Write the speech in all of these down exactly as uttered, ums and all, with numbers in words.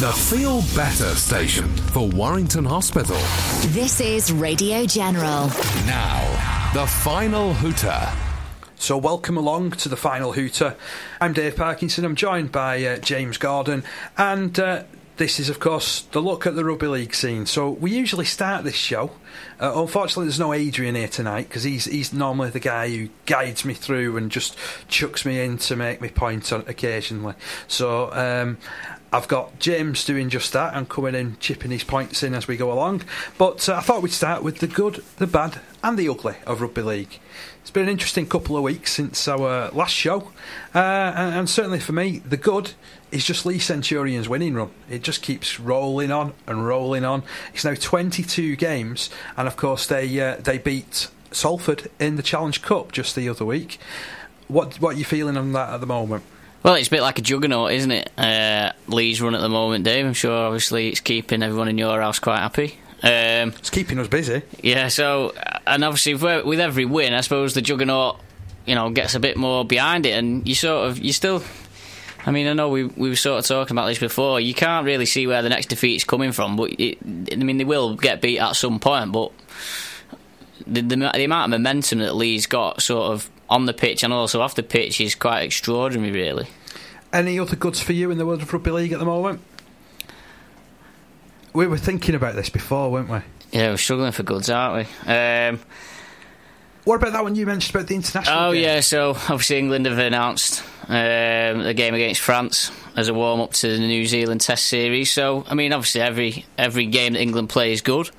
The Feel Better station for Warrington Hospital. This is Radio General. Now, the Final Hooter. So welcome along to the Final Hooter. I'm Dave Parkinson. I'm joined by uh, James Gordon, and uh, this is, of course, the look at the rugby league scene. So we usually start this show. Uh, unfortunately, there's no Adrian here tonight because he's he's normally the guy who guides me through and just chucks me in to make me point on occasionally. So um, I've got James doing just that and coming in, chipping his points in as we go along. But uh, I thought we'd start with the good, the bad, and the ugly of rugby league. It's been an interesting couple of weeks since our last show, uh, and, and certainly for me, the good is just Lee Centurion's winning run. It just keeps rolling on and rolling on. It's now twenty-two games, and of course they uh, they beat Salford in the Challenge Cup just the other week. What what are you feeling on that at the moment? Well, it's a bit like a juggernaut, isn't it? Uh, Lee's run at the moment, Dave. I'm sure, obviously, it's keeping everyone in your house quite happy. Um, it's keeping us busy. Yeah, so, and obviously with every win, I suppose the juggernaut, you know, gets a bit more behind it, and you sort of, you still, I mean, I know we we were sort of talking about this before, you can't really see where the next defeat's coming from, but, it, I mean, they will get beat at some point, but the, the, the amount of momentum that Lee's got sort of on the pitch and also off the pitch is quite extraordinary, really. Any other goods for you in the world of rugby league at the moment? We were thinking about this before, weren't we? Yeah, we're struggling for goods, aren't we? Um, what about that one you mentioned about the international Oh, game? yeah, so obviously England have announced um, the game against France as a warm-up to the New Zealand Test Series. So, I mean, obviously every every game that England play is good.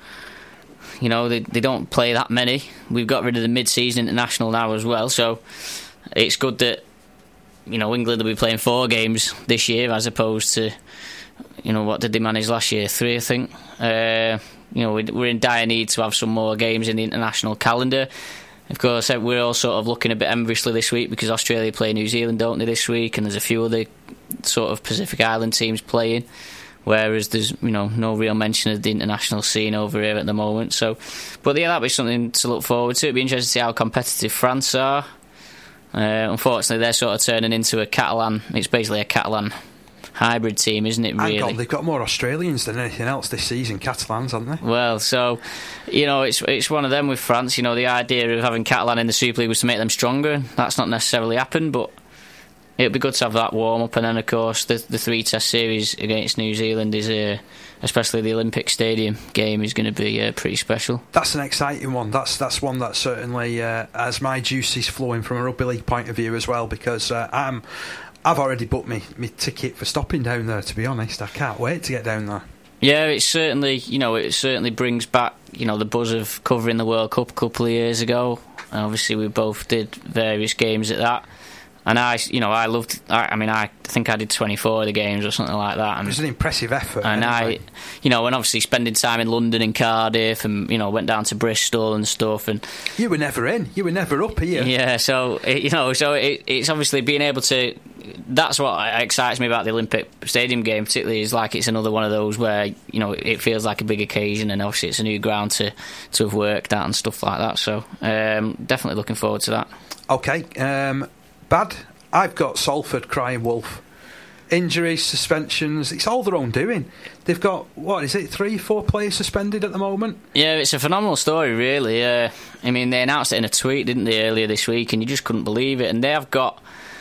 You know, they, they don't play that many. We've got rid of the mid-season international now as well, so it's good that, you know, England will be playing four games this year as opposed to, you know, what did they manage last year? Three, I think. Uh, you know, we're in dire need to have some more games in the international calendar. Of course, we're all sort of looking a bit enviously this week because Australia play New Zealand, don't they, this week? And there's a few other sort of Pacific Island teams playing, whereas there's, you know, no real mention of the international scene over here at the moment. So, but yeah, that'll be something to look forward to. It'll be interesting to see how competitive France are. Uh, unfortunately, they're sort of turning into a Catalan. It's basically a Catalan hybrid team, isn't it, really? Hang on, they've got more Australians than anything else this season, Catalans, haven't they? Well, so, you know, it's it's one of them with France. You know, the idea of having Catalan in the Super League was to make them stronger. That's not necessarily happened, but it'll be good to have that warm-up. And then, of course, the, the three-test series against New Zealand is, uh, especially the Olympic Stadium game, is going to be uh, pretty special. That's an exciting one. That's that's one that certainly uh, has my juices flowing from a rugby league point of view as well, because uh, I'm... I've already booked me, me ticket for stopping down there, to be honest. I can't wait to get down there. Yeah, it certainly, you know, it certainly brings back, you know, the buzz of covering the World Cup a couple of years ago. And obviously, we both did various games at that. And I, you know, I loved, I, I mean, I think I did twenty-four of the games or something like that. And it was an impressive effort. And anyway. I, you know, and obviously spending time in London and Cardiff and, you know, went down to Bristol and stuff. And you were never in. You were never up here. Yeah, so, it, you know, so it, it's obviously being able to, that's what excites me about the Olympic Stadium game, particularly, is like it's another one of those where, you know, it feels like a big occasion, and obviously it's a new ground to, to have worked at and stuff like that. So, um, definitely looking forward to that. Okay, um, bad. I've got Salford crying wolf. Injuries, suspensions, it's all their own doing. They've got, what is it, three, four players suspended at the moment? Yeah, it's a phenomenal story, really. Uh, I mean, they announced it in a tweet, didn't they, earlier this week, and you just couldn't believe it. And they have got,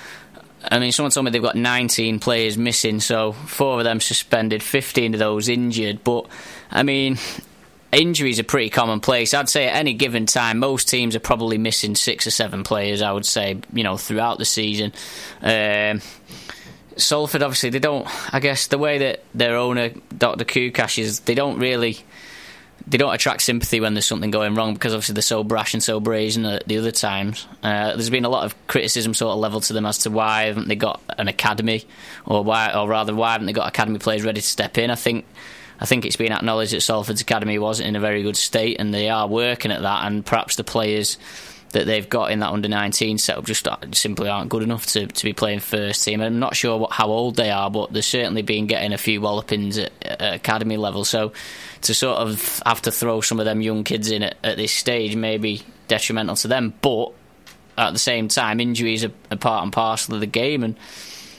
I mean, someone told me they've got nineteen players missing, so four of them suspended, fifteen of those injured. But, I mean, injuries are pretty commonplace. I'd say at any given time, most teams are probably missing six or seven players, I would say, you know, throughout the season. Um, Salford, obviously, they don't, I guess, the way that their owner, Doctor Kukash, is, they don't really, they don't attract sympathy when there's something going wrong, because obviously they're so brash and so brazen at the other times. Uh, there's been a lot of criticism sort of levelled to them as to why haven't they got an academy, or why, or rather, why haven't they got academy players ready to step in. I think I think it's been acknowledged that Salford's academy wasn't in a very good state, and they are working at that, and perhaps the players that they've got in that under nineteen setup just simply aren't good enough to, to be playing first team. I'm not sure what, how old they are, but they've certainly been getting a few wallopings at, at academy level. So to sort of have to throw some of them young kids in at, at this stage may be detrimental to them. But at the same time, injuries are, are part and parcel of the game, and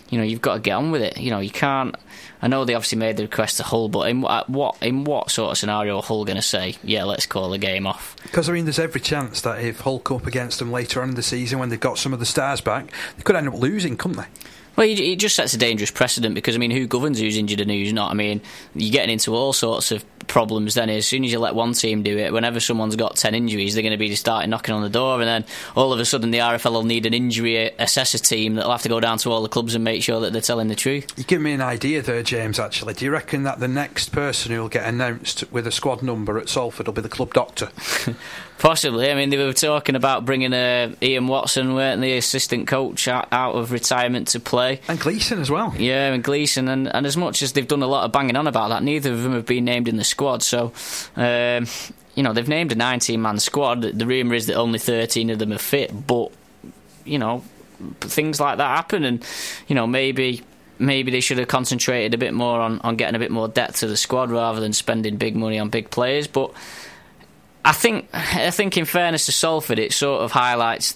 you know, you've got to get on with it. You know, you can't. I know they obviously made the request to Hull, but in what in what sort of scenario are Hull going to say, yeah, let's call the game off? Because, I mean, there's every chance that if Hull come up against them later on in the season when they've got some of the stars back, they could end up losing, couldn't they? Well, it just sets a dangerous precedent because, I mean, who governs who's injured and who's not? I mean, you're getting into all sorts of problems then. As soon as you let one team do it, whenever someone's got ten injuries, they're going to be starting knocking on the door, and then all of a sudden the R F L will need an injury assessor team that'll have to go down to all the clubs and make sure that they're telling the truth. You give me an idea there, James, actually. Do you reckon that the next person who will get announced with a squad number at Salford will be the club doctor? Possibly. I mean, they were talking about bringing uh, Ian Watson, weren't they, assistant coach, out, out of retirement to play. And Gleeson as well. Yeah, and Gleeson. And, and as much as they've done a lot of banging on about that, neither of them have been named in the squad. So, um, you know, they've named a nineteen-man squad. The rumour is that only thirteen of them are fit. But, you know, things like that happen. And, you know, maybe... Maybe they should have concentrated a bit more on, on getting a bit more depth to the squad rather than spending big money on big players. But I think I think in fairness to Salford, it sort of highlights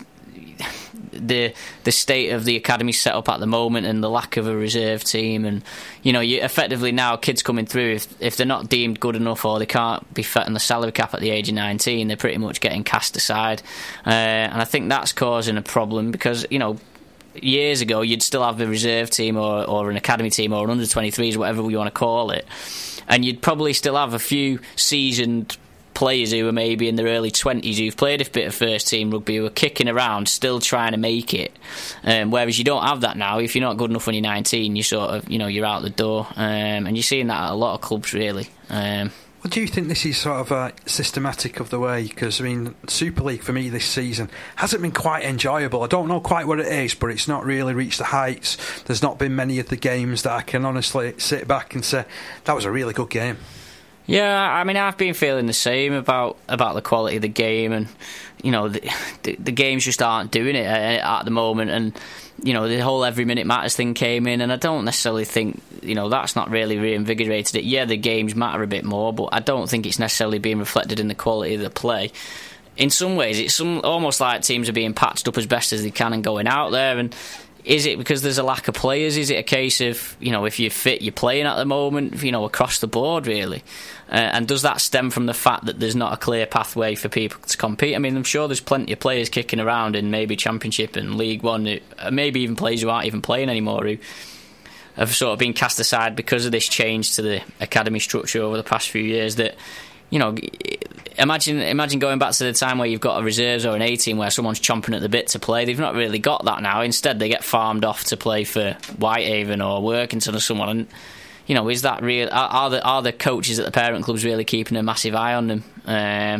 the the state of the academy set up at the moment and the lack of a reserve team. And, you know, you effectively now kids coming through, if, if they're not deemed good enough or they can't be fit on the salary cap at the age of nineteen, they're pretty much getting cast aside. Uh, and I think that's causing a problem because, you know, years ago you'd still have a reserve team or, or an academy team or an under twenty-threes, whatever you want to call it, and you'd probably still have a few seasoned players who are maybe in their early twenties who've played a bit of first team rugby, who are kicking around still trying to make it, um, whereas you don't have that now. If you're not good enough when you're nineteen, you sort of, you know, you're out the door, um, and you're seeing that at a lot of clubs really. um, Well, do you think this is sort of uh, systematic of the way? Because, I mean, Super League for me this season hasn't been quite enjoyable. I don't know quite what it is, but it's not really reached the heights. There's not been many of the games that I can honestly sit back and say, that was a really good game. Yeah, I mean, I've been feeling the same about, about the quality of the game, and, you know, the, the, the games just aren't doing it at, at the moment, and, you know, the whole every minute matters thing came in, and I don't necessarily think, you know, that's not really reinvigorated it. Yeah, the games matter a bit more, but I don't think it's necessarily being reflected in the quality of the play. In some ways, it's some, almost like teams are being patched up as best as they can and going out there, and is it because there's a lack of players? Is it a case of, you know, if you're fit, you're playing at the moment, you know, across the board, really? Uh, and does that stem from the fact that there's not a clear pathway for people to compete? I mean, I'm sure there's plenty of players kicking around in maybe Championship and League One, who, maybe even players who aren't even playing anymore, who have sort of been cast aside because of this change to the academy structure over the past few years. That, you know, imagine imagine going back to the time where you've got a reserves or an A team where someone's chomping at the bit to play. They've not really got that now. Instead, they get farmed off to play for Whitehaven or Workington or someone. And, you know, is that real? Are, are the are the coaches at the parent clubs really keeping a massive eye on them? Um,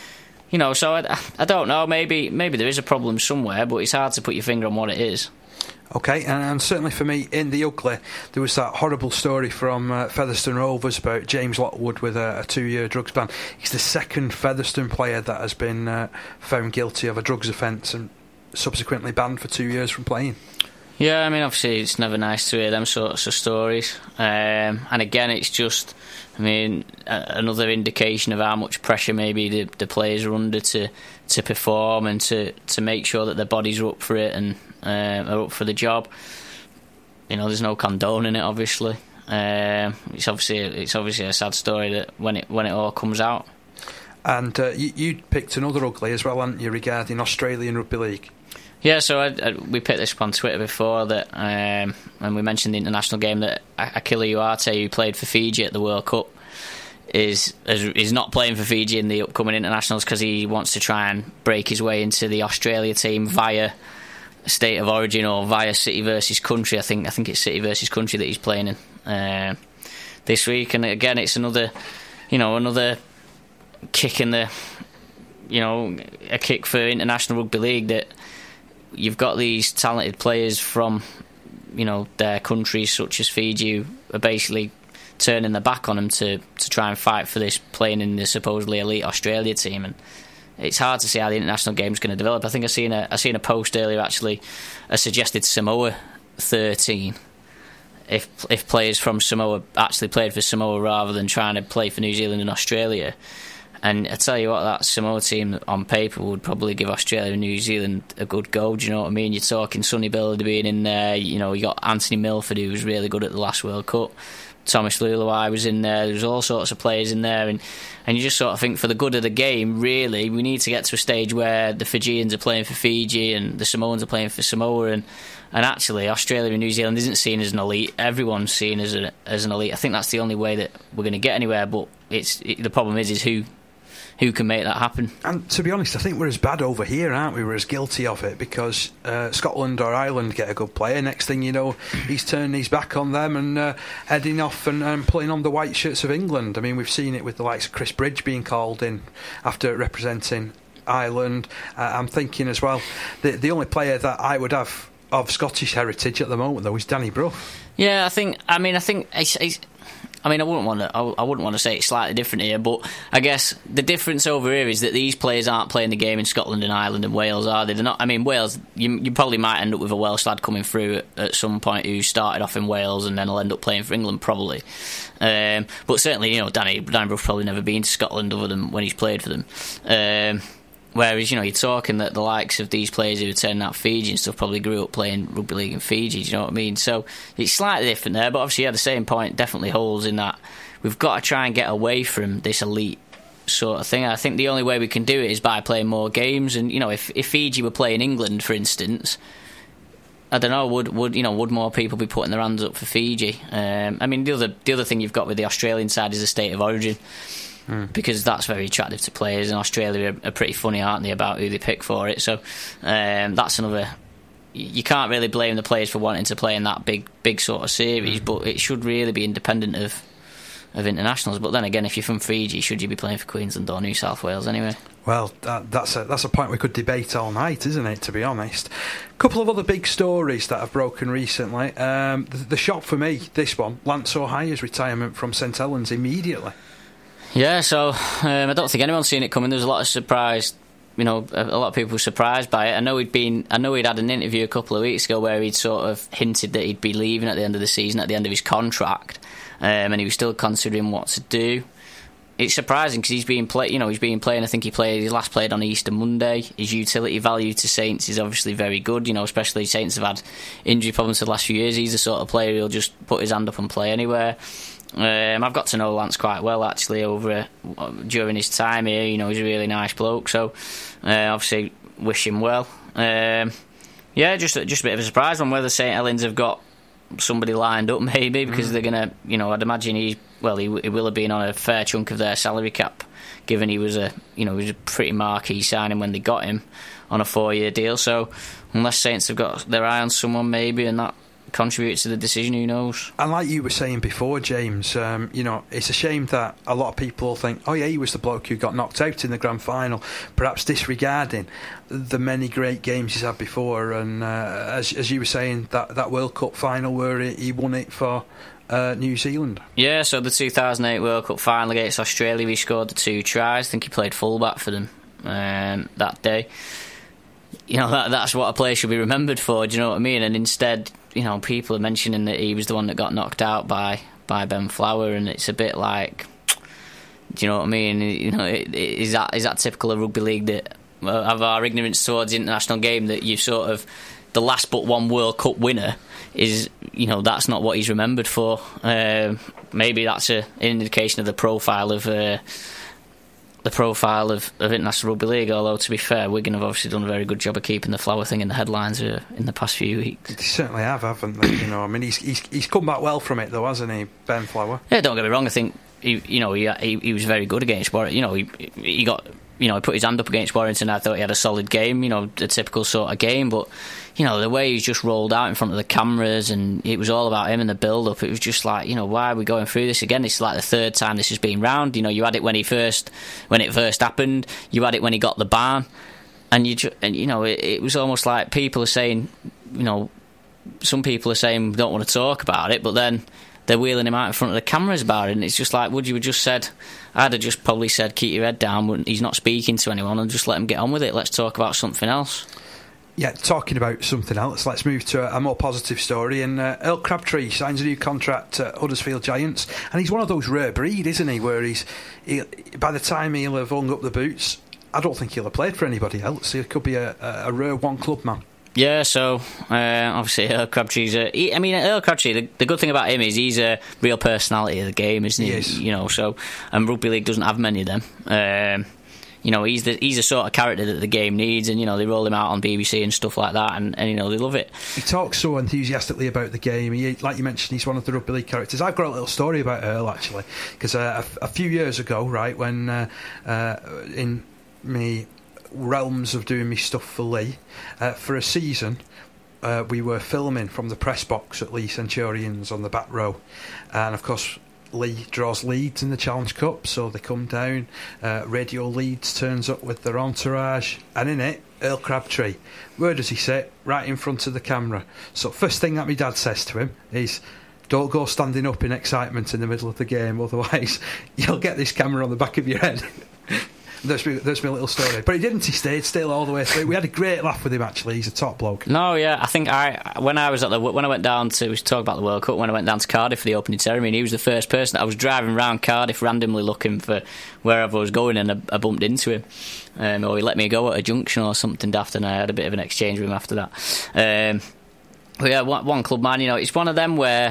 you know, so I, I don't know. Maybe maybe there is a problem somewhere, but it's hard to put your finger on what it is. Okay, and, and certainly for me, in the ugly, there was that horrible story from uh, Featherstone Rovers about James Lockwood with a, a two-year drugs ban. He's the second Featherstone player that has been uh, found guilty of a drugs offence and subsequently banned for two years from playing. Yeah, I mean, obviously it's never nice to hear them sorts of stories. Um, and again, it's just, I mean, a- another indication of how much pressure maybe the, the players are under to, to perform and to, to make sure that their bodies are up for it and uh, are up for the job. You know, there's no condoning it, obviously. Um, it's obviously it's obviously a sad story that when it when it all comes out. And uh, you, you picked another ugly as well, hadn't you, regarding Australian Rugby League? Yeah, so I, I, we picked this up on Twitter before, that, um, and we mentioned the international game, that Akila Uarte, who played for Fiji at the World Cup, is is not playing for Fiji in the upcoming internationals because he wants to try and break his way into the Australia team via state of origin or via city versus country. I think I think it's city versus country that he's playing in uh, this week. And again, it's another, you know, another kick in the, you know, a kick for International Rugby League, that you've got these talented players from, you know, their countries such as Fiji, who are basically turning their back on them to, to try and fight for this, playing in the supposedly elite Australia team. And it's hard to see how the international game's going to develop. I think I seen a I seen a post earlier, actually, a suggested Samoa thirteen. If if players from Samoa actually played for Samoa rather than trying to play for New Zealand and Australia. And I tell you what, that Samoa team on paper would probably give Australia and New Zealand a good go. Do you know what I mean? You're talking Sonny Bill being in there. You know, you got Anthony Milford, who was really good at the last World Cup. Thomas Leuluai was in there. There was all sorts of players in there, and and you just sort of think, for the good of the game, really, we need to get to a stage where the Fijians are playing for Fiji and the Samoans are playing for Samoa, and and actually Australia and New Zealand isn't seen as an elite. Everyone's seen as a, as an elite. I think that's the only way that we're going to get anywhere. But it's it, the problem is is who. Who can make that happen? And to be honest, I think we're as bad over here, aren't we? We're as guilty of it, because uh, Scotland or Ireland get a good player. Next thing you know, he's turning his back on them and uh, heading off and um, playing on the white shirts of England. I mean, we've seen it with the likes of Chris Bridge being called in after representing Ireland. Uh, I'm thinking as well, the, the only player that I would have of Scottish heritage at the moment, though, is Danny Brough. Yeah, I think. I mean, I think. It's, it's, I mean, I wouldn't want to. I wouldn't want to say it's slightly different here, but I guess the difference over here is that these players aren't playing the game in Scotland and Ireland and Wales, are they? They're not. I mean, Wales. You, you probably might end up with a Welsh lad coming through at, at some point who started off in Wales and then will end up playing for England, probably. Um, but certainly, you know, Danny Danny Brough's probably never been to Scotland other than when he's played for them. Um, Whereas, you know, you're talking that the likes of these players who are turning out Fiji and stuff probably grew up playing rugby league in Fiji, do you know what I mean? So it's slightly different there, but obviously, yeah, the same point definitely holds in that we've got to try and get away from this elite sort of thing. I think the only way we can do it is by playing more games. And, you know, if, if Fiji were playing England, for instance, I don't know, would would you know would more people be putting their hands up for Fiji? Um, I mean, the other the other thing you've got with the Australian side is the state of origin. Mm. Because that's very attractive to players, and Australia are, are pretty funny, aren't they, about who they pick for it. So um, that's another. You can't really blame the players for wanting to play in that big, big sort of series, mm. but it should really be independent of of internationals. But then again, if you're from Fiji, should you be playing for Queensland or New South Wales anyway? Well, that, that's a that's a point we could debate all night, isn't it, to be honest? A couple of other big stories that have broken recently. Um, the, the shock for me, this one, Lance O'Hire's retirement from St Helens immediately. Yeah, so um, I don't think anyone's seen it coming. There was a lot of surprise, you know, a, a lot of people were surprised by it. I know he'd been, I know he'd had an interview a couple of weeks ago where he'd sort of hinted that he'd be leaving at the end of the season, at the end of his contract, um, and he was still considering what to do. It's surprising because he's been play, you know, he's been playing. I think he played, he last played on Easter Monday. His utility value to Saints is obviously very good. You know, especially Saints have had injury problems for the last few years. He's the sort of player who'll just put his hand up and play anywhere. Um, I've got to know Lance quite well actually over uh, during his time here. You know, he's a really nice bloke, so uh, obviously wish him well. Um, yeah, just just a bit of a surprise on whether St Helens have got somebody lined up, maybe, because mm. they're gonna, you know, I'd imagine he well he, he will have been on a fair chunk of their salary cap, given he was a you know he was a pretty marquee signing when they got him on a four year deal. So unless Saints have got their eye on someone, maybe, and that contribute to the decision, who knows. And like you were saying before, James, um, you know, it's a shame that a lot of people think, oh yeah, he was the bloke who got knocked out in the grand final, perhaps disregarding the many great games he's had before. And uh, as, as you were saying, that, that World Cup final where he won it for uh, New Zealand. Yeah, so the two thousand eight World Cup final against Australia, he scored the two tries. I think he played fullback for them um, that day. You know, that that's what a player should be remembered for, do you know what I mean? And instead, you know, people are mentioning that he was the one that got knocked out by, by Ben Flower, and it's a bit like, do you know what I mean? You know, is that is that typical of rugby league, that of our ignorance towards the international game, that you sort of the last but one World Cup winner is, you know, that's not what he's remembered for. Uh, maybe that's a, an indication of the profile of. Uh, the profile of, of international rugby league, although to be fair, Wigan have obviously done a very good job of keeping the Flower thing in the headlines uh, in the past few weeks. They certainly have, haven't they? You know, I mean, he's, he's he's come back well from it though, hasn't he, Ben Flower? Yeah, don't get me wrong, I think he, you know, he, he he was very good against Warrington. You know, he he got, you know, he put his hand up against Warrington. I thought he had a solid game, you know, a typical sort of game, but you know, the way he's just rolled out in front of the cameras, and it was all about him and the build-up. It was just like, you know, why are we going through this again? This is like the third time this has been round. You know, you had it when he first, when it first happened. You had it when he got the ban, and you, ju- and you know, it, it was almost like people are saying, you know, some people are saying we don't want to talk about it, but then they're wheeling him out in front of the cameras about it, and it's just like, would you have just said, I'd have just probably said, keep your head down, he's not speaking to anyone, and just let him get on with it. Let's talk about something else. Yeah, talking about something else, let's move to a, a more positive story. And uh, Earl Crabtree signs a new contract at Huddersfield Giants, and he's one of those rare breed, isn't he, where he's he, by the time he'll have hung up the boots, I don't think he'll have played for anybody else. He could be a, a, a rare one-club man. Yeah, so uh, obviously Earl Crabtree's a, he, I mean, Earl Crabtree, the, the good thing about him is he's a real personality of the game, isn't he? Yes. You know, so, and rugby league doesn't have many of them. Um, you know, he's the he's the sort of character that the game needs, and you know they roll him out on B B C and stuff like that, and, and you know they love it. He talks so enthusiastically about the game. He, like you mentioned, he's one of the rugby league characters. I've got a little story about Earl actually, because uh, a, a few years ago, right when uh, uh, in me realms of doing me stuff for Lee uh, for a season. Uh, we were filming from the press box at Lee Centurions on the back row, and of course Lee draws Leeds in the Challenge Cup, so they come down. uh, Radio Leeds turns up with their entourage, and in it Earl Crabtree. Where does he sit? Right in front of the camera. So first thing that my dad says to him is, don't go standing up in excitement in the middle of the game, otherwise you'll get this camera on the back of your head. That's my, that's my little story. But he didn't, he stayed still all the way through. We had a great laugh with him actually. He's a top bloke. No, yeah, I think I when I was at the when I went down to we talk about the World Cup, when I went down to Cardiff for the opening ceremony, he was the first person. I was driving around Cardiff randomly looking for wherever I was going, and I, I bumped into him. Um, or he let me go at a junction or something daft, and I had a bit of an exchange with him after that. Um, but yeah, one, one club man, you know, it's one of them where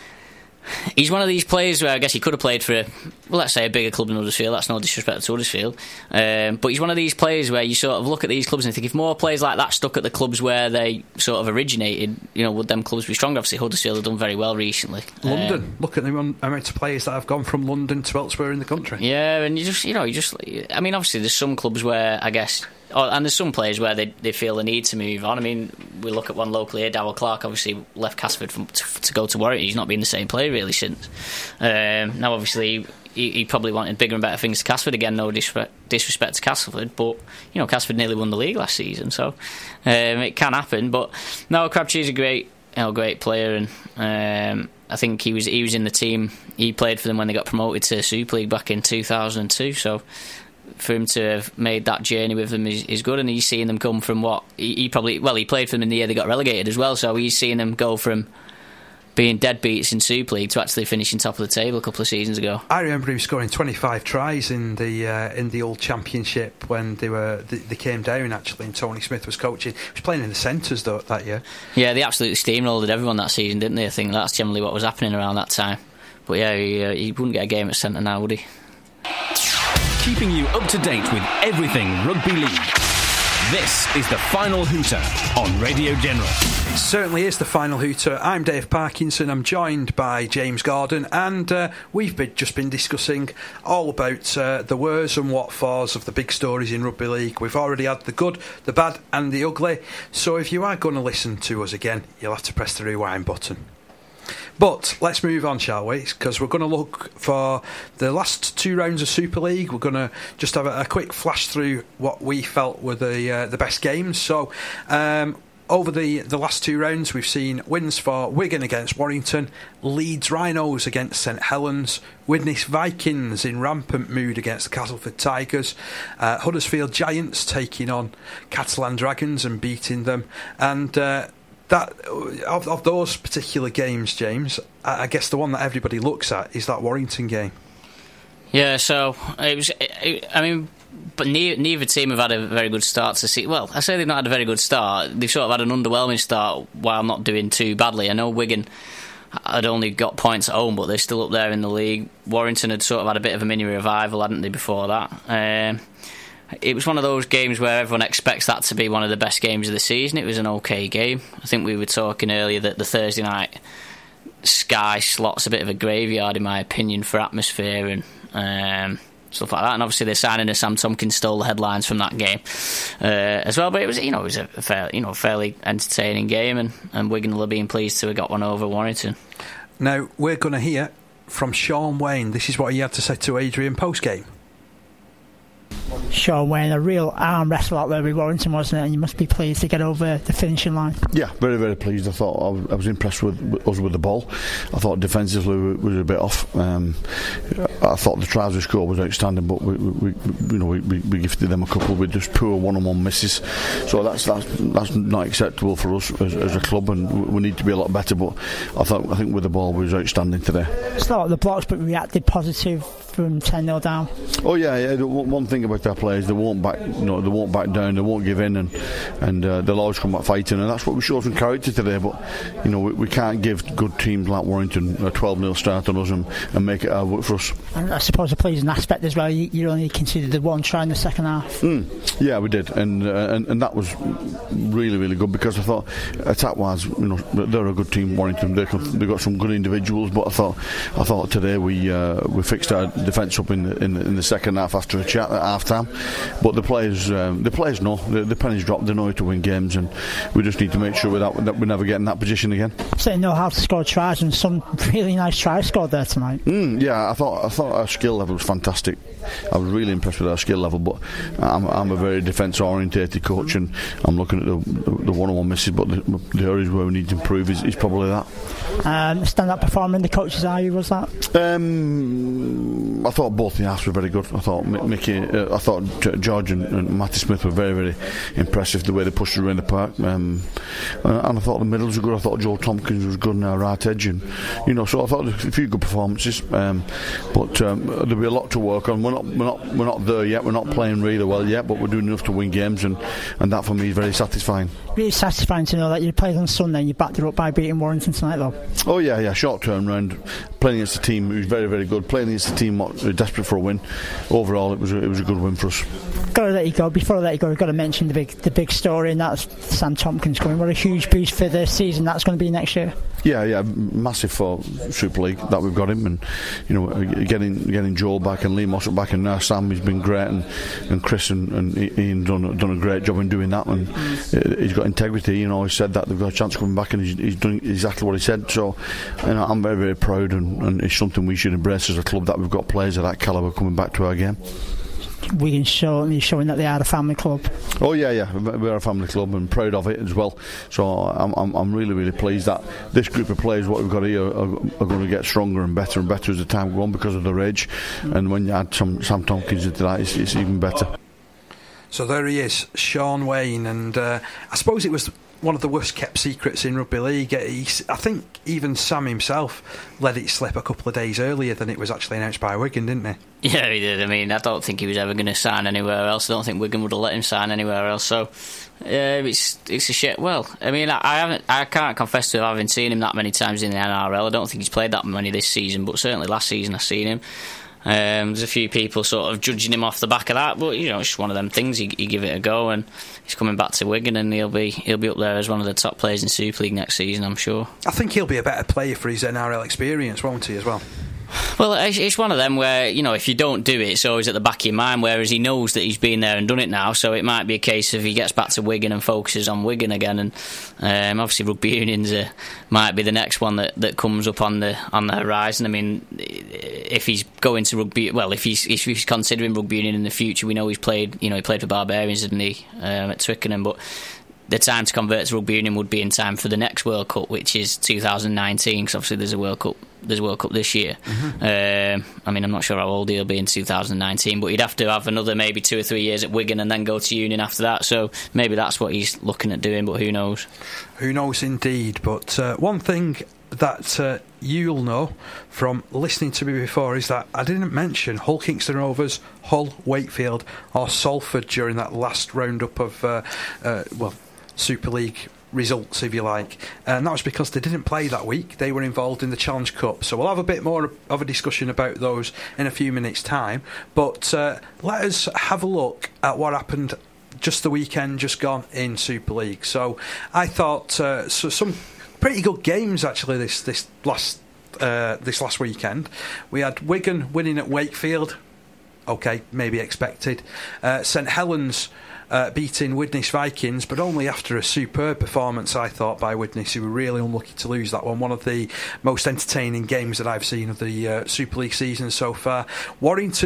he's one of these players where I guess he could have played for, a, well, let's say a bigger club than Huddersfield. That's no disrespect to Huddersfield. Um, but he's one of these players where you sort of look at these clubs and think if more players like that stuck at the clubs where they sort of originated, you know, would them clubs be stronger? Obviously, Huddersfield have done very well recently. London. Um, look at the amount of players that have gone from London to elsewhere in the country. Yeah, and you just, you know, you just, I mean, obviously there's some clubs where I guess, oh, and there's some players where they, they feel the need to move on. I mean, we look at one locally here, Darrell Clark obviously left Castleford from, to, to go to Warwick. He's not been the same player really since. Um, now, obviously, he, he probably wanted bigger and better things to Castleford. Again, no disrespect, disrespect to Castleford, but, you know, Castleford nearly won the league last season, so um, it can happen. But, no, Crabtree's a great, you know, great player, and um, I think he was he was in the team. He played for them when they got promoted to Super League back in two thousand two, so for him to have made that journey with them is, is good, and he's seeing them come from what he, he probably well he played for them in the year they got relegated as well, so he's seeing them go from being deadbeats in Super League to actually finishing top of the table a couple of seasons ago. I remember him scoring twenty-five tries in the uh, in the old Championship when they were they, they came down actually, and Tony Smith was coaching. He was playing in the centres though that year. Yeah, they absolutely steamrolled everyone that season, didn't they? I think that's generally what was happening around that time. But yeah, he, uh, he wouldn't get a game at centre now, would he? Keeping you up to date with everything rugby league. This is the Final Hooter on Radio General. It certainly is the Final Hooter. I'm Dave Parkinson. I'm joined by James Gordon, and uh, we've been, just been discussing all about uh, the wheres and what fors of the big stories in rugby league. We've already had the good, the bad, and the ugly. So if you are going to listen to us again, you'll have to press the rewind button. But let's move on, shall we? Because we're going to look for the last two rounds of Super League. We're going to just have a, a quick flash through what we felt were the uh, the best games. So, um, over the, the last two rounds, we've seen wins for Wigan against Warrington, Leeds Rhinos against St Helens, Widnes Vikings in rampant mood against the Castleford Tigers, uh, Huddersfield Giants taking on Catalan Dragons and beating them, and Uh, That of, of those particular games, James, I, I guess the one that everybody looks at is that Warrington game. Yeah, so it was. It, I mean, but neither, neither team have had a very good start to see. Well, I say they've not had a very good start. They've sort of had an underwhelming start while not doing too badly. I know Wigan had only got points at home, but they're still up there in the league. Warrington had sort of had a bit of a mini revival, hadn't they, before that? Um, It was one of those games where everyone expects that to be one of the best games of the season. It was an okay game. I think we were talking earlier that the Thursday night Sky slot's a bit of a graveyard, in my opinion, for atmosphere and um, stuff like that. And obviously, the signing of Sam Tompkins stole the headlines from that game uh, as well. But it was, you know, it was a fair, you know, fairly entertaining game, and, and Wigan will have been pleased to have got one over Warrington. Now we're going to hear from Sean Wayne. This is what he had to say to Adrian post game. Sean Wayne, a real arm wrestle out there with Warrington, wasn't it? And you must be pleased to get over the finishing line. Yeah, very, very pleased. I thought I was, I was impressed with, with us with the ball. I thought defensively we were a bit off. Um, I thought the tries we scored was outstanding, but we, we, we you know, we, we gifted them a couple with just poor one-on-one misses. So that's that's that's not acceptable for us as, as a club, and we need to be a lot better. But I thought I think with the ball we was outstanding today. It's not like the blocks, but reacted positive from ten nil down. Oh yeah, yeah. The one thing about our players, they won't back, you know, they won't back down, they won't give in, and and uh, they'll always come back fighting, and that's what we showed some character today. But you know, we, we can't give good teams like Warrington a twelve nil start on us and, and make it hard work for us. And I suppose the pleasing aspect as well, you, you only considered the one try in the second half. Mm, yeah, we did, and, uh, and and that was really really good, because I thought attack wise, you know, they're a good team. Warrington, they they've got some good individuals, but I thought I thought today we uh, we fixed our defence up in the, in the, in the second half after a chat at half time. But the players um, the players know the, the pennies dropped, they know how to win games, and we just need to make sure that, that we never get in that position again. So they know how to score tries, and some really nice tries scored there tonight. Mm, yeah, I thought I thought our skill level was fantastic. I was really impressed with our skill level, but I'm, I'm a very defence orientated coach, and I'm looking at the, the one-on-one misses, but the, the areas where we need to improve is, is probably that. Um, stand-up performer in the coach's eye, was that? Um, I thought both the halves were very good. I thought Mickey, uh, I thought George and, and Matty Smith were very, very impressive the way they pushed around the park. Um, and I thought the middles were good. I thought Joe Tompkins was good on our right edge, and you know, so I thought a few good performances. Um, but um, there'll be a lot to work on. We're not, we're not, we're not there yet. We're not playing really well yet, but we're doing enough to win games, and, and that for me is very satisfying. Really satisfying to know that you played on Sunday and you backed it up by beating Warrington tonight, though. Oh yeah, yeah. Short term round, playing against a team who's very, very good, playing against a team who's desperate for a win. Overall, it was a, it was a good win for us. Got to let you go. Before I let you go, we've got to mention the big the big story, and that's Sam Tompkins coming. What a huge boost for the season that's going to be next year. Yeah, yeah, massive for Super League that we've got him, and you know, getting getting Joel back and Lee Mossop back, and now Sam has been great, and, and Chris and, and Ian done done a great job in doing that, and mm. he's got integrity. You know, he said that they've got a chance of coming back, and he's, he's doing exactly what he said. So, you know, I'm very very proud, and, and it's something we should embrace as a club, that we've got players of that calibre coming back to our game. Wigan showing, showing that they are a family club. Oh yeah, yeah, we're a family club and proud of it as well. So I'm, I'm, I'm really, really pleased that this group of players, what we've got here, are, are going to get stronger and better and better as the time goes on because of their age. Mm. And when you add some Sam Tompkins into that, it's, it's even better. So there he is, Sean Wayne, and uh, I suppose it was one of the worst kept secrets in rugby league. He, I think even Sam himself let it slip a couple of days earlier than it was actually announced by Wigan, didn't he? Yeah, he did. I mean, I don't think he was ever going to sign anywhere else. I don't think Wigan would have let him sign anywhere else. So uh, it's it's a shit. Well, I mean, I, I haven't, I can't confess to having seen him that many times in the N R L. I don't think he's played that many this season, but certainly last season I've seen him. Um, there's a few people sort of judging him off the back of that, but you know, it's just one of them things. You, you give it a go, and he's coming back to Wigan, and he'll be he'll be up there as one of the top players in Super League next season, I'm sure. I think he'll be a better player for his N R L experience, won't he, as well? Well, it's one of them where, you know, if you don't do it, it's always at the back of your mind, whereas he knows that he's been there and done it now, so it might be a case of he gets back to Wigan and focuses on Wigan again, and um, obviously rugby unions uh, might be the next one that, that comes up on the on the horizon. I mean, if he's going to rugby, well, if he's if he's considering rugby union in the future, we know he's played, you know, he played for Barbarians, didn't he, um, at Twickenham, but the time to convert to rugby union would be in time for the next World Cup, which is two thousand nineteen, because obviously there's a World Cup there's a World Cup this year. Mm-hmm. um, I mean, I'm not sure how old he'll be in two thousand nineteen, but he'd have to have another maybe two or three years at Wigan and then go to union after that, so maybe that's what he's looking at doing, but who knows. Who knows indeed. But uh, one thing that uh, you'll know from listening to me before is that I didn't mention Hull Kingston Rovers, Hull, Wakefield or Salford during that last roundup of uh, uh, well Super League results, if you like, and that was because they didn't play that week. They were involved in the Challenge Cup, so we'll have a bit more of a discussion about those in a few minutes time, but uh, let us have a look at what happened just the weekend just gone in Super League. So I thought uh, so some pretty good games actually this this last uh, this last weekend. We had Wigan winning at Wakefield, okay, maybe expected. uh, St Helens Uh, beating Widnes Vikings, but only after a superb performance, I thought, by Widnes, who were really unlucky to lose that one. One of the most entertaining games that I've seen of the uh, Super League season so far. Warrington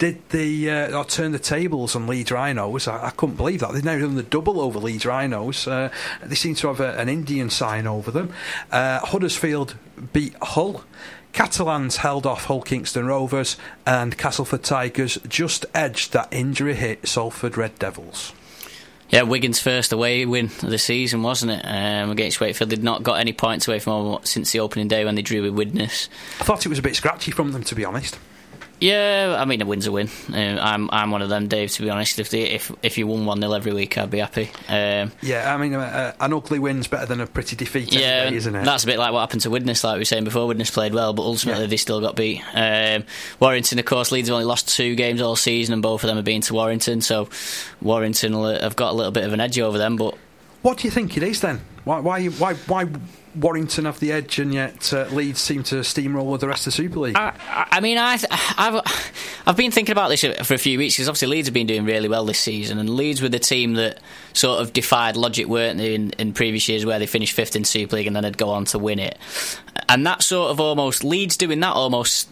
did the uh, or turned the tables on Leeds Rhinos. I, I couldn't believe that. They've now done the double over Leeds Rhinos. Uh, they seem to have a, an Indian sign over them. Uh, Huddersfield beat Hull. Catalans held off Hull Kingston Rovers, and Castleford Tigers just edged that injury-hit Salford Red Devils. Yeah, Wigan's first away win of the season, wasn't it? Um, against Wakefield. They'd not got any points away from home since the opening day when they drew with Widnes. I thought it was a bit scratchy from them, to be honest. Yeah, I mean, a win's a win. Um, I'm I'm one of them, Dave, to be honest. If they, if if you won one nil every week, I'd be happy. Um, yeah, I mean, uh, an ugly win's better than a pretty defeat, yeah, day, isn't it? That's a bit like what happened to Widnes, like we were saying before. Widnes played well, but ultimately yeah. they still got beat. Um, Warrington, of course, Leeds have only lost two games all season, and both of them have been to Warrington, so Warrington will have got a little bit of an edge over them. But what do you think it is then? Why why why why Warrington have the edge, and yet uh, Leeds seem to steamroll with the rest of the Super League? I, I mean, I, I've I've been thinking about this for a few weeks, because obviously Leeds have been doing really well this season, and Leeds were the team that sort of defied logic, weren't they, in, in previous years, where they finished fifth in Super League and then they'd go on to win it. And that sort of almost, Leeds doing that almost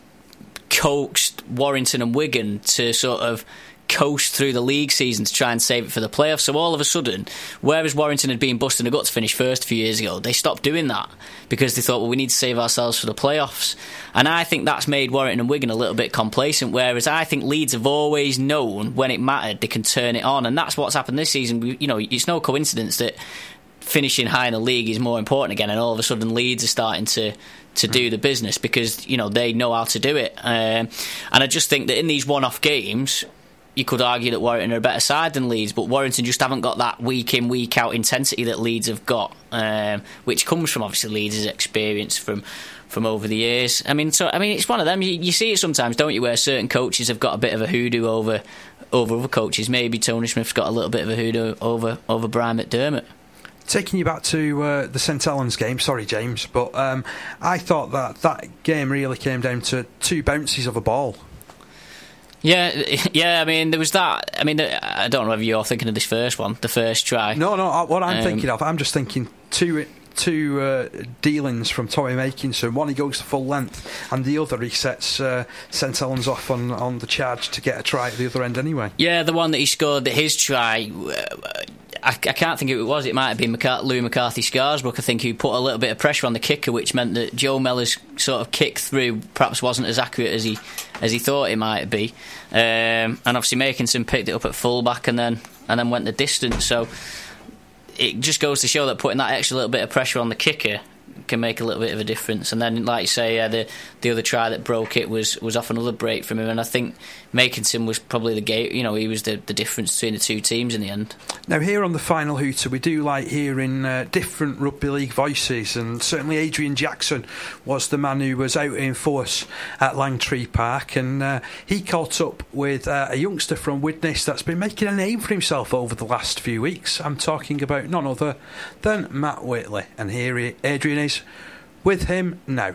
coaxed Warrington and Wigan to sort of coast through the league season to try and save it for the playoffs. So all of a sudden, whereas Warrington had been busting the gut to finish first a few years ago, they stopped doing that because they thought, well, we need to save ourselves for the playoffs. And I think that's made Warrington and Wigan a little bit complacent, whereas I think Leeds have always known when it mattered they can turn it on, and that's what's happened this season. You know, it's no coincidence that finishing high in the league is more important again, and all of a sudden Leeds are starting to to do the business because, you know, they know how to do it. Um, and I just think that in these one-off games, you could argue that Warrington are a better side than Leeds, but Warrington just haven't got that week in, week out intensity that Leeds have got, um, which comes from obviously Leeds' experience from from over the years. I mean, so I mean, it's one of them. You, you see it sometimes, don't you, where certain coaches have got a bit of a hoodoo over over other coaches. Maybe Tony Smith's got a little bit of a hoodoo over over Brian McDermott. Taking you back to uh, the St Helens game, sorry James, but um, I thought that that game really came down to two bounces of a ball. Yeah, yeah. I mean, there was that. I mean, I don't know whether you're thinking of this first one, the first try. No, no. What I'm um, thinking of, I'm just thinking two two uh, dealings from Tommy Makinson. One he goes to full length, and the other he sets uh, St Helens off on on the charge to get a try at the other end anyway. Yeah, the one that he scored, his try. I, I can't think who it was. It might have been McCart- Louis McCarthy-Scarsbrook, I think, who put a little bit of pressure on the kicker, which meant that Joe Mellor's sort of kick through perhaps wasn't as accurate as he as he thought it might be. Um, and obviously Makinson picked it up at full-back and then and then went the distance. So it just goes to show that putting that extra little bit of pressure on the kicker can make a little bit of a difference. And then, like you say, uh, the the other try that broke it was, was off another break from him, and I think Makinson was probably the game. You know, he was the, the difference between the two teams in the end. Now, here on the Final Hooter, we do like hearing uh, different rugby league voices, and certainly Adrian Jackson was the man who was out in force at Langtree Park, and uh, he caught up with uh, a youngster from Widnes that's been making a name for himself over the last few weeks. I'm talking about none other than Matt Whitley, and here he, Adrian is with him now.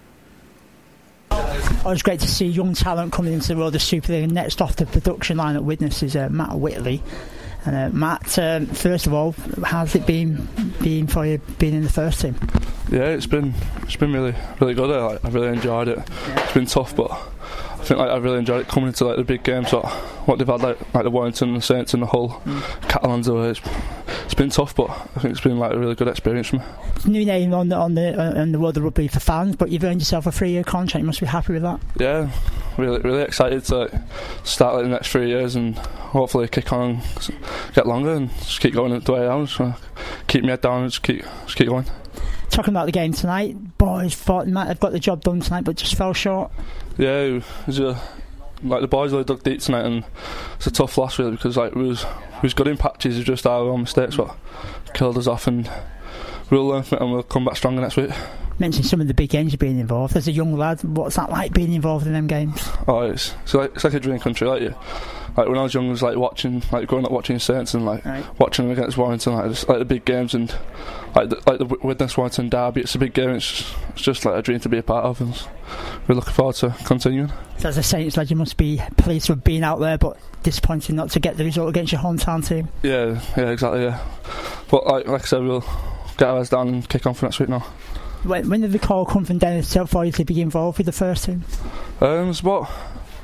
Oh, it's great to see young talent coming into the world of Super League. And next off the production line at Widnes is uh, Matt Whitley. And uh, Matt, um, first of all, how's it been been for you being in the first team? Yeah, it's been it's been really really good. I, like, I really enjoyed it. Yeah. It's been tough, but I think like I really enjoyed it coming into like the big games. Like what they've had, like like the Warrington, the Saints, and the Hull, mm. Catalans away. It's, it's been tough, but I think it's been like a really good experience for me. New name on the on the on the world of rugby for fans, but you've earned yourself a three-year contract. You must be happy with that. Yeah, really really excited to like, start like, the next three years and hopefully kick on and get longer and just keep going the way I am. Just keep my head down and just keep just keep going. Talking about the game tonight, boys thought they might have got the job done tonight, but just fell short. Yeah, it was a, like the boys really dug deep tonight, and it's a tough loss really because like we was we was good in patches. It's just our own mistakes what killed us off, and we'll learn from it and we'll come back stronger next week. Mentioned some of the big games you've been involved. As a young lad, what's that like being involved in them games? Oh, it's it's like it's like a dream country. Like you, like when I was young, I was like watching, like growing up watching Saints and like right. watching them against Warrington, like just like the big games and like the, like the Widnes Warrington derby. It's a big game. It's it's just like a dream to be a part of, and we're looking forward to continuing. So as a Saints lad, you must be pleased to have been out there, but disappointed not to get the result against your hometown team. Yeah, yeah, exactly. Yeah, but like like I said, we'll get our heads down and kick on for next week now. When, when did the call come from Dennis for you to be involved with the first team? Um, it's about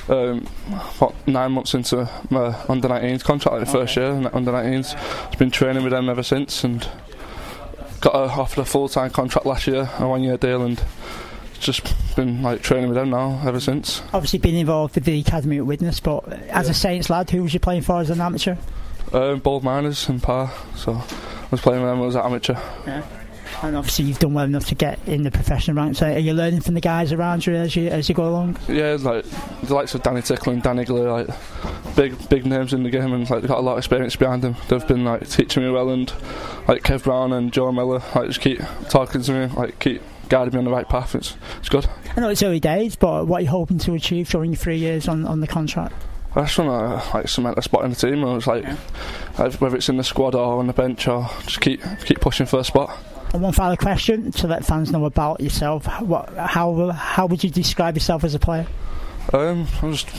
um, what, nine months into my under nineteens contract, like the okay. first year in under nineteens. I've been training with them ever since, and got a, offered a full-time contract last year, a one-year deal, and just been like training with them now ever since. Obviously been involved with the academy at Widnes, but as yeah. a Saints lad, who was you playing for as an amateur? Um, Bold Miners and Par, so I was playing with them as an amateur. Yeah. And obviously you've done well enough to get in the professional ranks. Are you learning from the guys around you as you as you go along? Yeah, like the likes of Danny Tickle and Danny Glue, like big big names in the game, and like they've got a lot of experience behind them. They've been like teaching me well, and like Kev Brown and Joe Miller, like just keep talking to me, like keep guiding me on the right path. It's it's good. I know it's early days, but what are you hoping to achieve during your three years on, on the contract? I just want to like cement a spot in the team. Or it's like, yeah. like whether it's in the squad or on the bench, or just keep keep pushing for a spot. And one final question to let fans know about yourself. What, how how would you describe yourself as a player? Um, I'm just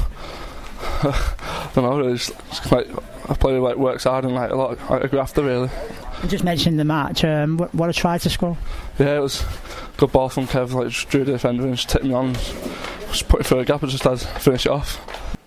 I don't know. It's, it's like a player who like works hard and like a lot of, like a grafter really. You just mentioned the match. Um, what, what a try to score. Yeah, it was a good ball from Kev. Like just drew the defender and just tipped me on, just put it through a gap and just had to finish it off.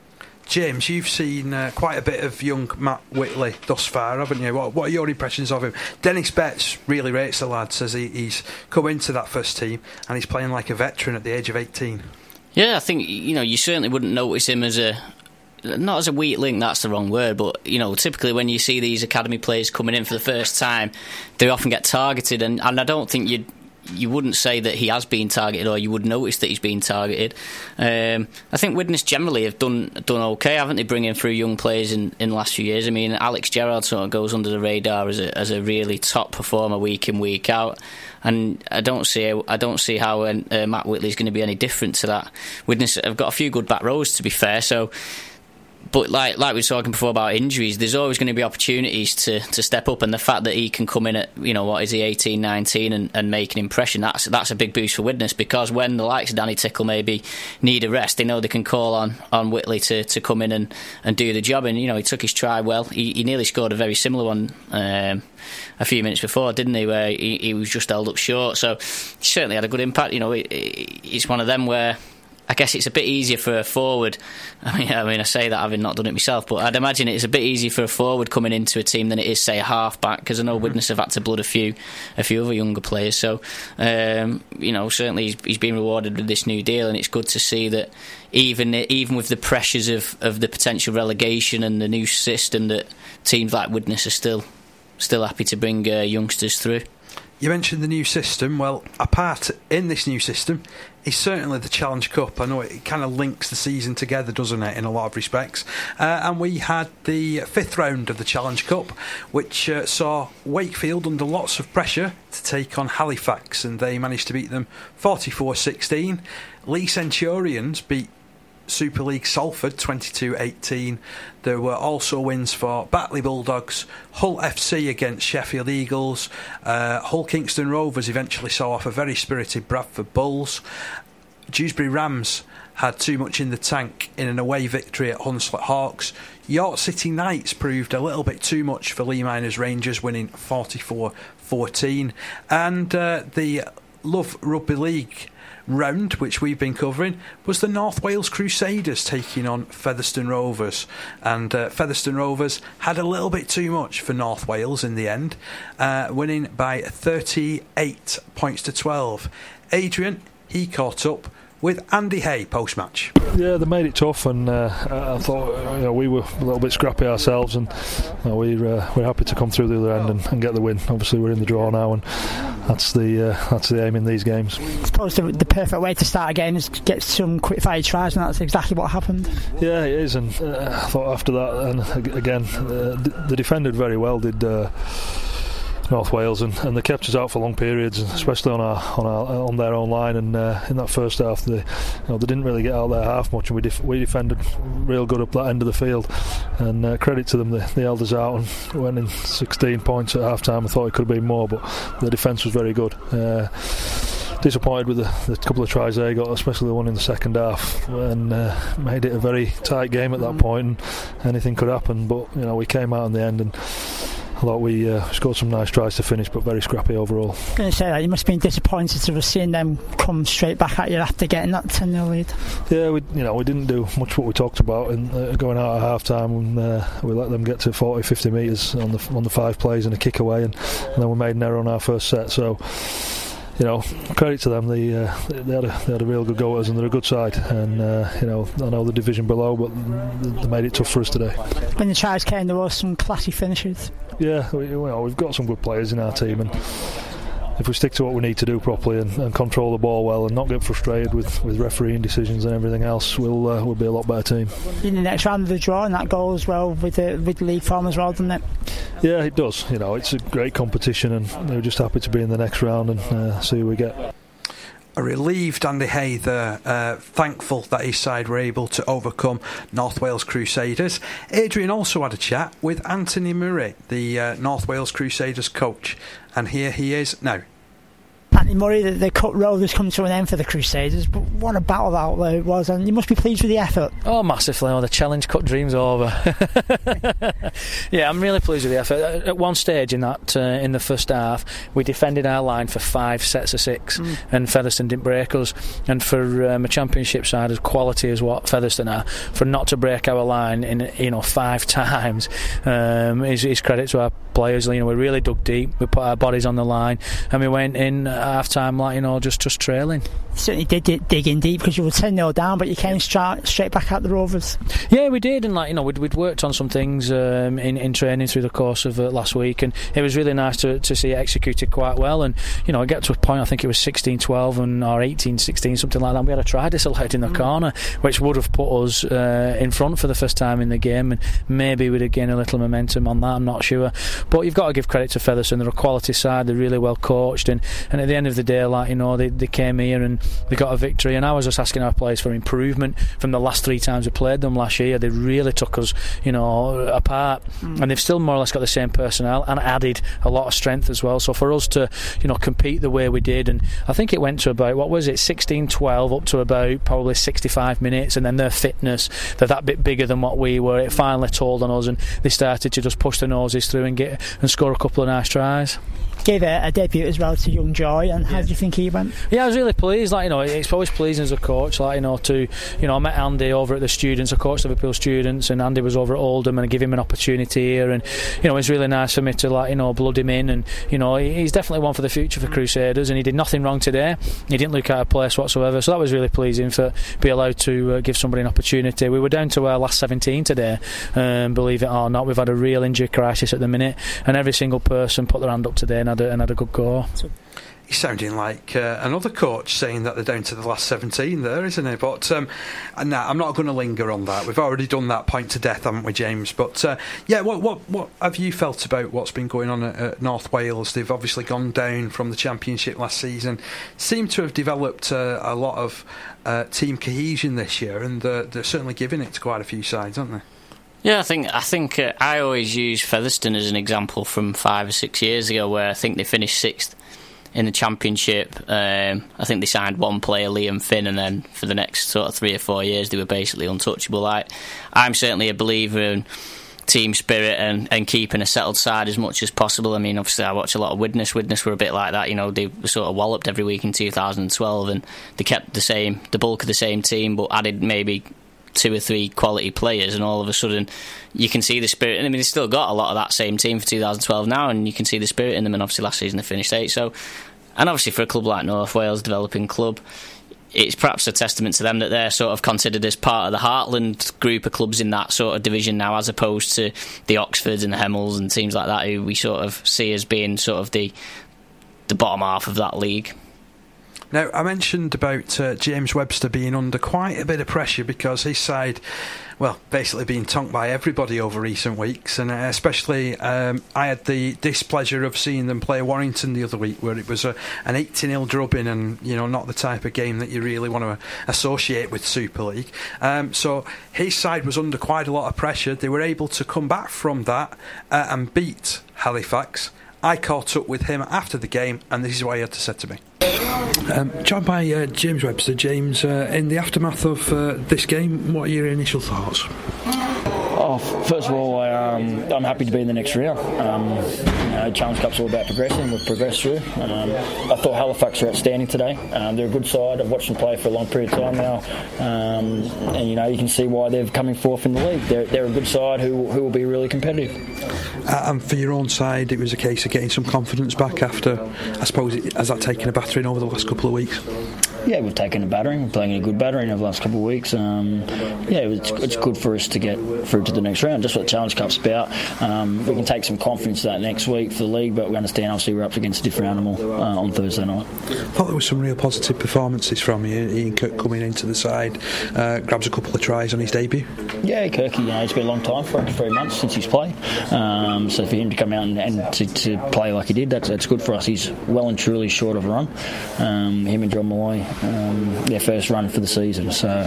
James, you've seen uh, quite a bit of young Matt Whitley thus far, haven't you? What, what are your impressions of him? Dennis Betts really rates the lad, says he, he's come into that first team and he's playing like a veteran at the age of eighteen. Yeah, I think, you know, you certainly wouldn't notice him as a, not as a weak link, that's the wrong word, but, you know, typically when you see these academy players coming in for the first time, they often get targeted, and, and I don't think you'd you wouldn't say that he has been targeted, or you would notice that he's been targeted. Um, I think Widnes generally have done done okay, haven't they, bringing through young players in, in the last few years? I mean, Alex Gerrard sort of goes under the radar as a, as a really top performer week in, week out, and I don't see I don't see how uh, Matt Whitley's going to be any different to that. Widnes have got a few good back rows, to be fair, so. But like like we were talking before about injuries, there's always going to be opportunities to, to step up, and the fact that he can come in at, you know, what is he, eighteen, nineteen, and, and make an impression, that's that's a big boost for Widnes, because when the likes of Danny Tickle maybe need a rest, they know they can call on, on Whitley to, to come in and, and do the job. And, you know, he took his try well. He, he nearly scored a very similar one um, a few minutes before, didn't he, where he, he was just held up short. So he certainly had a good impact. You know, it, it, it's one of them where I guess it's a bit easier for a forward. I mean, I mean, I say that having not done it myself, but I'd imagine it's a bit easier for a forward coming into a team than it is, say, a half-back, because I know mm-hmm. Widnes have had to blood a few, a few other younger players. So, um, you know, certainly he's, he's been rewarded with this new deal, and it's good to see that even even with the pressures of, of the potential relegation and the new system, that teams like Widnes are still still happy to bring uh, youngsters through. You mentioned the new system. Well, a part in this new system is certainly the Challenge Cup. I know it kind of links the season together, doesn't it, in a lot of respects. Uh, and we had the fifth round of the Challenge Cup, which uh, saw Wakefield under lots of pressure to take on Halifax, and they managed to beat them forty-four sixteen. Lee Centurions beat Super League Salford twenty-two eighteen. There were also wins for Batley Bulldogs, Hull F C against Sheffield Eagles. uh, Hull Kingston Rovers eventually saw off a very spirited Bradford Bulls. Dewsbury Rams had too much in the tank in an away victory at Hunslet Hawks. York City Knights proved a little bit too much for Lee Miners Rangers, winning forty-four fourteen. And uh, the Love Rugby League round, which we've been covering, was the North Wales Crusaders taking on Featherstone Rovers, and uh, Featherstone Rovers had a little bit too much for North Wales in the end, uh, winning by thirty-eight points to twelve. Adrian, he caught up with Andy Hay post-match. Yeah, they made it tough, and uh, I thought, you know, we were a little bit scrappy ourselves, and you know, we're uh, we're happy to come through the other end and, and get the win. Obviously, we're in the draw now, and that's the uh, that's the aim in these games. I suppose the, the perfect way to start a game is to get some quick-fire tries, and that's exactly what happened. Yeah, it is, and uh, I thought after that, and again, uh, they defended very well. Did. Uh, North Wales, and, and they kept us out for long periods, especially on our on our on their own line. And uh, in that first half, they, you know, they didn't really get out there half much, and we def- we defended real good up that end of the field. And uh, credit to them, they, they held us out and went in sixteen points at half time. I thought it could have been more, but the defence was very good. Uh, disappointed with the, the couple of tries they got, especially the one in the second half, and uh, made it a very tight game at that point, and anything could happen. But you know, we came out in the end, and I thought we uh, scored some nice tries to finish, but very scrappy overall. I was going to say that you must have been disappointed to have seen them come straight back at you after getting that ten nil lead. Yeah, we you know we didn't do much what we talked about in uh, going out at half time, and uh, we let them get to forty, fifty metres on the on the five plays and a kick away, and, and then we made an error on our first set. So, you know, credit to them. They uh, they, had a, they had a real good go at us, and they're a good side. And uh, you know, I know the division below, but they made it tough for us today. When the tries came, there was some classy finishes. Yeah, we, you know, we've got some good players in our team, and if we stick to what we need to do properly and, and control the ball well and not get frustrated with, with refereeing decisions and everything else, we'll uh, we'll be a lot better team. In the next round of the draw, and that goes as well with the with the league form as well, doesn't it? Yeah, it does. You know, it's a great competition, and we're just happy to be in the next round and uh, see who we get. A relieved Andy Hay there, uh, thankful that his side were able to overcome North Wales Crusaders. Adrian also had a chat with Anthony Murray, the uh, North Wales Crusaders coach, and here he is now. Anthony Murray, the, the cut road has come to an end for the Crusaders, but what a battle out there it was, and you must be pleased with the effort. Oh, massively. Oh, the challenge cut dreams over. Yeah, I'm really pleased with the effort. At one stage in that uh, in the first half, we defended our line for five sets of six, mm. and Featherstone didn't break us. And for um, a championship side as quality as what Featherstone are, for not to break our line in you know five times um, is, is credit to our players. You know, we really dug deep. We put our bodies on the line, and we went in at half time, like you know, just just trailing. You certainly did, did dig in deep because you were ten nil down, but you came straight straight back at the Rovers. Yeah, we did, and like you know, we'd, we'd worked on some things um, in in training through the course of uh, last week, and it was really nice to to see it executed quite well. And you know, it got to a point, I think it was sixteen twelve and or eighteen sixteen, something like that. And we had a try disallowed in the mm. corner, which would have put us uh, in front for the first time in the game, and maybe we'd have gained a little momentum on that. I'm not sure, but you've got to give credit to Featherstone. They're a quality side. They're really well coached, and, and at the end of the day, like you know, they, they came here and they got a victory. And I was just asking our players for improvement from the last three times we played them last year. They really took us, you know, apart, mm. and they've still more or less got the same personnel and added a lot of strength as well. So for us to, you know, compete the way we did, and I think it went to about, what was it, sixteen twelve up to about probably sixty-five minutes, and then their fitness, they're that bit bigger than what we were. It finally told on us, and they started to just push their noses through and get and score a couple of nice tries. Gave a, a debut as well to young Joy, and how yeah. do you think he went? Yeah, I was really pleased. Like you know, it's always pleasing as a coach. Like you know, to you know, I met Andy over at the students. I coached Liverpool students, and Andy was over at Oldham, and I give him an opportunity here. And you know, it's really nice for me to like you know blood him in, and you know, he's definitely one for the future for Crusaders. And he did nothing wrong today. He didn't look out of place whatsoever. So that was really pleasing for be allowed to uh, give somebody an opportunity. We were down to our last seventeen today. Um, believe it or not, we've had a real injury crisis at the minute, and every single person put their hand up today and had a, and had a good go. He's sounding like uh, another coach saying that they're down to the last seventeen there, isn't he? But um, nah, I'm not going to linger on that. We've already done that point to death, haven't we, James? But uh, yeah, what what what have you felt about what's been going on at, at North Wales? They've obviously gone down from the Championship last season, seem to have developed uh, a lot of uh, team cohesion this year, and uh, they're certainly giving it to quite a few sides, aren't they? Yeah, I think I think uh, I always use Featherstone as an example from five or six years ago, where I think they finished sixth in the Championship. Um, I think they signed one player, Liam Finn, and then for the next sort of three or four years they were basically untouchable. I, I'm certainly a believer in team spirit and, and keeping a settled side as much as possible. I mean, obviously I watch a lot of Widnes. Widnes were a bit like that, you know, they were sort of walloped every week in two thousand twelve, and they kept the same, the bulk of the same team, but added maybe two or three quality players, and all of a sudden you can see the spirit. And I mean, they've still got a lot of that same team for two thousand twelve now, and you can see the spirit in them. And obviously last season they finished eighth. So, and obviously for a club like North Wales, developing club, it's perhaps a testament to them that they're sort of considered as part of the heartland group of clubs in that sort of division now, as opposed to the Oxfords and the Hemels and teams like that, who we sort of see as being sort of the the bottom half of that league. Now, I mentioned about uh, James Webster being under quite a bit of pressure because his side, well, basically being tonked by everybody over recent weeks, and uh, especially um, I had the displeasure of seeing them play Warrington the other week, where it was a, an eight to nil drubbing, and you know, not the type of game that you really want to associate with Super League. Um, so his side was under quite a lot of pressure. They were able to come back from that uh, and beat Halifax. I caught up with him after the game, and this is what he had to say to me. Um, joined by uh, James Webster. James, uh, in the aftermath of uh, this game, what are your initial thoughts? Oh, first of all, I, um, I'm happy to be in the next round. Um, you know, Challenge Cup's all about progressing. We've progressed through. Um, I thought Halifax were outstanding today. Um, they're a good side. I've watched them play for a long period of time now, um, and you know you can see why they're coming forth in the league. They're, they're a good side who who will be really competitive. Uh, and for your own side, it was a case of getting some confidence back after, I suppose, it, has that taken a battering over the last couple of weeks? Yeah, we've taken a battering. We're playing a good battering over the last couple of weeks. Um, yeah, it's, it's good for us to get through to the next round. Just what the Challenge Cup's about. Um, we can take some confidence to that next week for the league, but we understand obviously we're up against a different animal uh, on Thursday night. I thought there was some real positive performances from you. Ian Kirk coming into the side, uh, grabs a couple of tries on his debut. Yeah, Kirky, you know, it's been a long time for him, three months since he's played. Um, so for him to come out and, and to, to play like he did, that's, that's good for us. He's well and truly short of a run. Um, him and John Malloy, um, their first run for the season. So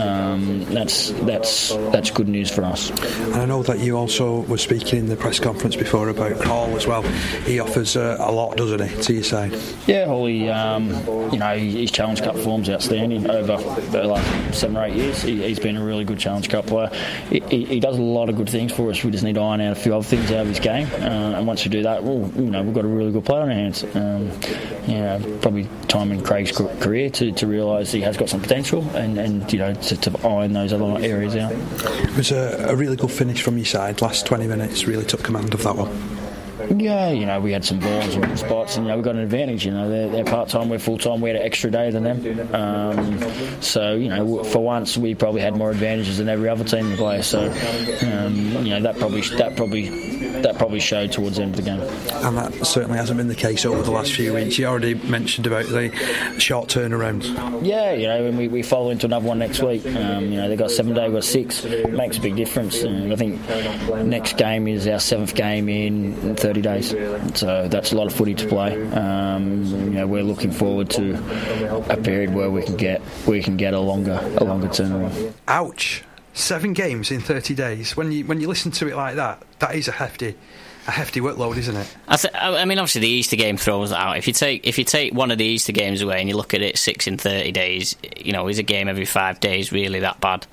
um, that's that's that's good news for us. And I know that you also were speaking in the press conference before about Hall as well. He offers uh, a lot, doesn't he, to your side? Yeah, Holly, um, you know, his Challenge Cup form's outstanding over the last seven or eight years. He, he's been a really good Challenge Cup player. He, he, he does a lot of good things for us. We just need to iron out a few other things out of his game. Uh, and once we do that, well, you know, we've got a really good player on our hands. Um, you know, probably time in Craig's career to, to realise he has got some potential and, and you know, to, to iron those other areas out. It was a, a really good finish from your side. Last twenty minutes really took command of that one. Yeah, you know, we had some balls and good spots, and you know, we got an advantage. You know, they're, they're part time, we're full time. We had an extra day than them, um, so you know, for once, we probably had more advantages than every other team to play. So, um, you know, that probably that probably that probably showed towards the end of the game. And that certainly hasn't been the case over the last few weeks. You already mentioned about the short turnaround. Yeah, you know, and we, we follow into another one next week. Um, you know, they've got seven day, we've got six. It makes a big difference. And I think next game is our seventh game in thirty days, so that's a lot of footy to play. Um, you know, we're looking forward to a period where we can get we can get a longer a longer turnaround. Ouch! Seven games in thirty days. When you when you listen to it like that, that is a hefty. A hefty workload, isn't it? I, th- I mean, obviously the Easter game throws that out. If you take if you take one of the Easter games away and you look at it six in thirty days, you know, is a game every five days really that bad?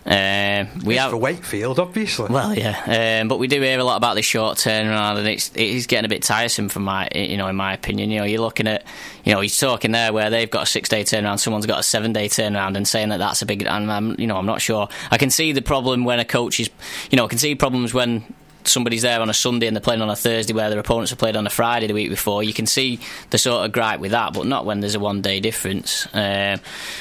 Uh, we it's have for Wakefield, obviously. Well, yeah, um, but we do hear a lot about the short turnaround, and it's it is getting a bit tiresome, from my you know, in my opinion. You know, you're looking at, you know, he's talking there where they've got a six day turnaround, someone's got a seven day turnaround, and saying that that's a big. And I'm, you know, I'm not sure. I can see the problem when a coach is, you know, I can see problems when somebody's there on a Sunday and they're playing on a Thursday where their opponents have played on a Friday the week before. You can see the sort of gripe with that, but not when there's a one day difference. Um,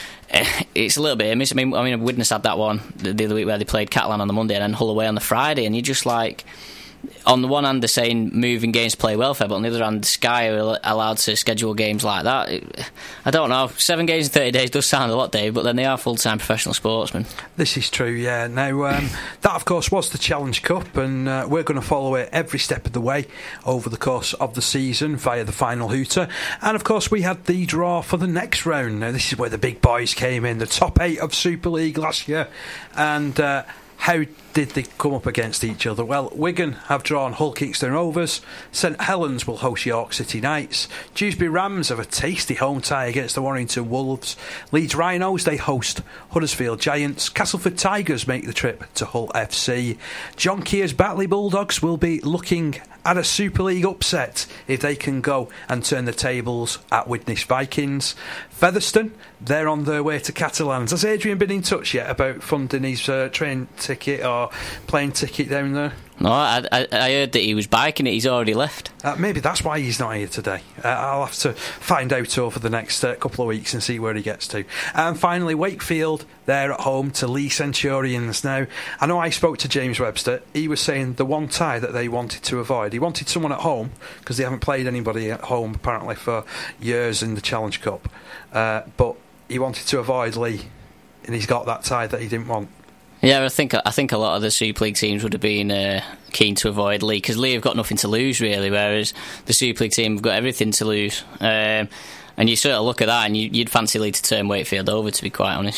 it's a little bit miss. I mean, I mean, Widnes had that one the, the other week where they played Catalan on the Monday and then Hull away on the Friday, and you're just like, on the one hand they're saying moving games play welfare, but on the other hand Sky are allowed to schedule games like that. It, I don't know, seven games in thirty days does sound a lot, Dave, but then they are full-time professional sportsmen. This is true, yeah. Now um, that of course was the Challenge Cup, and uh, we're going to follow it every step of the way over the course of the season via the Final Hooter. And of course we had the draw for the next round. Now this is where the big boys came in, the top eight of Super League last year, and uh, how did they come up against each other? Well, Wigan have drawn Hull Kingston Rovers, St Helens will host York City Knights, Dewsbury Rams have a tasty home tie against the Warrington Wolves, Leeds Rhinos, they host Huddersfield Giants, Castleford Tigers make the trip to Hull F C, John Keir's Batley Bulldogs will be looking at a Super League upset if they can go and turn the tables at Widnes Vikings. Featherstone, they're on their way to Catalans. Has Adrian been in touch yet about funding his uh, train ticket or plane ticket down there? No, I, I, I heard that he was biking it. He's already left. Uh, maybe that's why he's not here today. Uh, I'll have to find out over the next uh, couple of weeks and see where he gets to. And finally, Wakefield, they're at home to Lee Centurions. Now, I know I spoke to James Webster. He was saying the one tie that they wanted to avoid. He wanted someone at home because they haven't played anybody at home apparently for years in the Challenge Cup. Uh, but he wanted to avoid Lee, and he's got that tie that he didn't want. Yeah, I think I think a lot of the Super League teams would have been uh, keen to avoid Lee, because Lee have got nothing to lose really, whereas the Super League team have got everything to lose. Um, and you sort of look at that and you, you'd fancy Lee to turn Wakefield over, to be quite honest.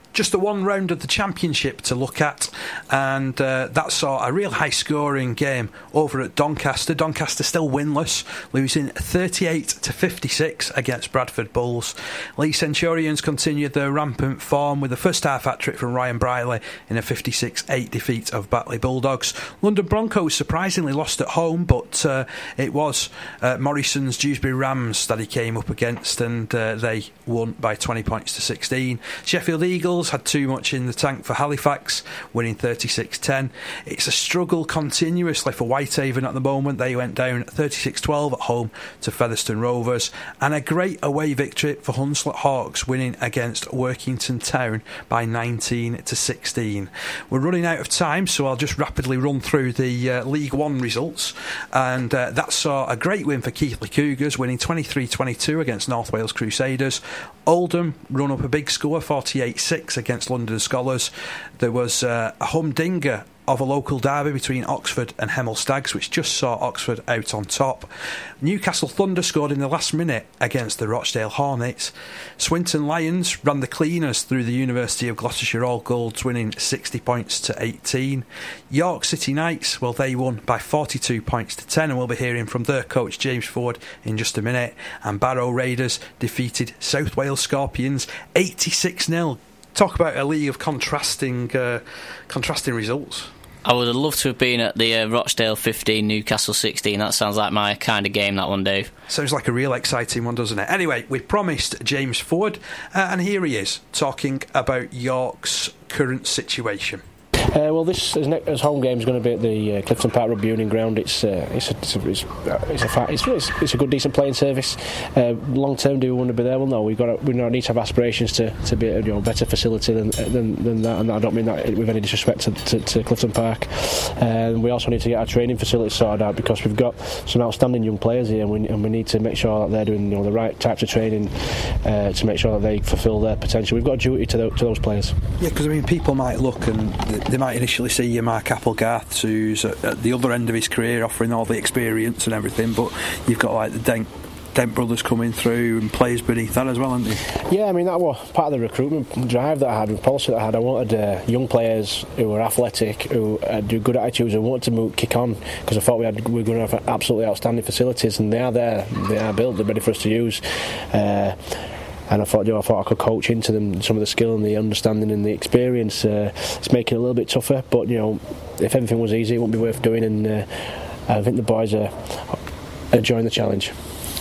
just the one round of the Championship to look at, and uh, that saw a real high-scoring game over at Doncaster. Doncaster still winless, losing thirty-eight to fifty-six against Bradford Bulls. Leigh Centurions continued their rampant form with the first half hat-trick from Ryan Briley in a fifty-six eight defeat of Batley Bulldogs. London Broncos surprisingly lost at home, but uh, it was uh, Morrison's Dewsbury Rams that he came up against, and uh, they won by twenty points to sixteen. Sheffield Eagles had too much in the tank for Halifax, winning thirty-six ten. It's a struggle continuously for Whitehaven at the moment. They went down thirty-six twelve at home to Featherstone Rovers, and a great away victory for Hunslet Hawks, winning against Workington Town by nineteen to sixteen. We're running out of time, so I'll just rapidly run through the uh, League One results, and uh, that saw a great win for Keighley Cougars, winning twenty-three twenty-two against North Wales Crusaders. Oldham run up a big score, forty-eight six against London Scholars. There was uh, a humdinger of a local derby between Oxford and Hemel Stags, which just saw Oxford out on top. Newcastle Thunder scored in the last minute against the Rochdale Hornets. Swinton Lions ran the cleaners through the University of Gloucestershire All Golds, winning sixty points to eighteen. York City Knights, well, they won by forty-two points to ten, and we'll be hearing from their coach James Ford in just a minute. And Barrow Raiders defeated South Wales Scorpions eighty-six nil. Talk about a league of contrasting uh, contrasting results. I would have loved to have been at the uh, Rochdale fifteen, Newcastle sixteen. That sounds like my kind of game, that one, Dave. Sounds like a real exciting one, doesn't it? Anyway, we promised James Ford, uh, and here he is, talking about York's current situation. Uh, well, this as, ne- as home game is going to be at the uh, Clifton Park Rugby Union ground. It's uh, it's a it's a, it's, uh, it's, a fa- it's, it's, it's a good, decent playing service. Uh, long term, do we want to be there? Well, no. We've got to, we need to have aspirations to, to be a you know, better facility than, than than that. And I don't mean that with any disrespect to, to, to Clifton Park. And uh, we also need to get our training facilities sorted out, because we've got some outstanding young players here, and we, and we need to make sure that they're doing you know, the right types of training uh, to make sure that they fulfil their potential. We've got a duty to, the, to those players. Yeah, because I mean, people might look and they might initially see you Mark Applegarth, who's at, at the other end of his career, offering all the experience and everything, but you've got like the Dent, Dent brothers coming through and players beneath that as well, haven't you? Yeah, I mean, that was part of the recruitment drive that I had, the policy that I had. I wanted uh, young players who were athletic, who had good attitudes, and wanted to move, kick on, because I thought we, had, we were going to have absolutely outstanding facilities, and they are there, they are built, they're ready for us to use. Uh, And I thought, you know, I thought I could coach into them some of the skill and the understanding and the experience. Uh, it's making it a little bit tougher, but you know, if everything was easy, it wouldn't be worth doing. And uh, I think the boys are enjoying the challenge.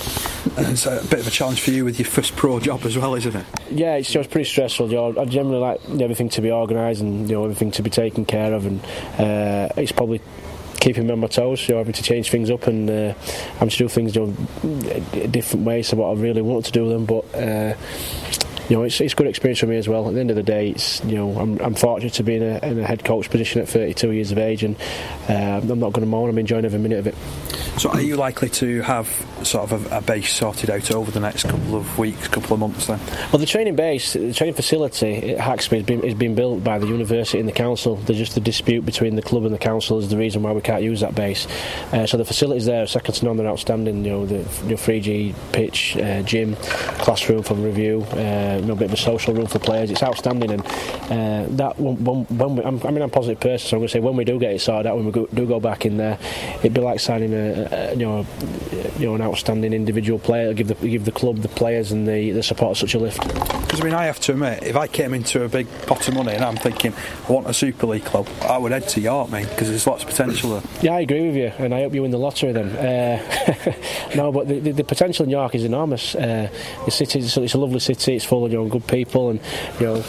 It's a bit of a challenge for you with your first pro job as well, isn't it? Yeah, it's just pretty stressful. You know, I generally like everything to be organised and you know everything to be taken care of, and uh, it's probably keeping me on my toes, you know, having to change things up and uh, having to do things you know, different ways to what I really want to do them. But uh, you know, it's it's a good experience for me as well. At the end of the day, it's you know, I'm I'm fortunate to be in a, in a head coach position at thirty-two years of age, and uh, I'm not going to moan. I'm enjoying every minute of it. So, are you likely to have sort of a, a base sorted out over the next couple of weeks, couple of months then? Well, the training base, the training facility at Haxby has been, has been built by the university and the council. There's just a dispute between the club and the council is the reason why we can't use that base. Uh, so the facilities there are second to none. They're outstanding. You know, the you know, three G pitch, uh, gym, classroom for review, uh, you know, a bit of a social room for players. It's outstanding, and uh, that when, when we, I'm, I mean, I'm a positive person, so I'm going to say when we do get it sorted out, when we go, do go back in there, it'd be like signing a, a you know, you know, an outstanding individual player. Give the give the club, the players, and the, the support such a lift. Because I mean, I have to admit, if I came into a big pot of money and I'm thinking I want a Super League club, I would head to York, mate, because there's lots of potential there. Yeah, I agree with you, and I hope you win the lottery then. Uh, no, but the, the, the potential in York is enormous. Uh, the city, it's, it's a lovely city. It's full of you know, good people, and you know,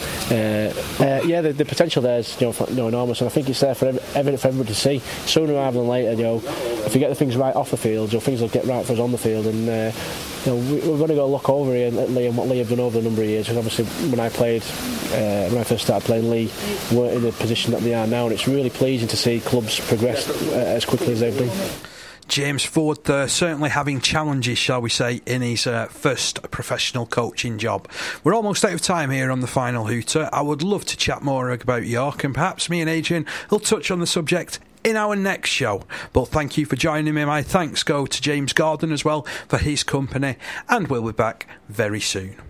uh, uh, yeah, the, the potential there is you know, for, you know, enormous, and I think it's there for every, for everybody to see. Sooner rather than later, you know, if we get the things right off the field, you know, things will get right for us on the field, and uh, you know, we, we're going to go look over here at Leigh and what Leigh have done over a number of years. Because obviously, when I played, uh, when I first started playing, Leigh weren't in the position that they are now, and it's really pleasing to see clubs progress uh, as quickly as they've done. James Ford there, certainly having challenges, shall we say, in his uh, first professional coaching job. We're almost out of time here on the Final Hooter. I would love to chat more about York, and perhaps me and Adrian will touch on the subject in our next show. But thank you for joining me. My thanks go to James Gordon as well for his company, and we'll be back very soon.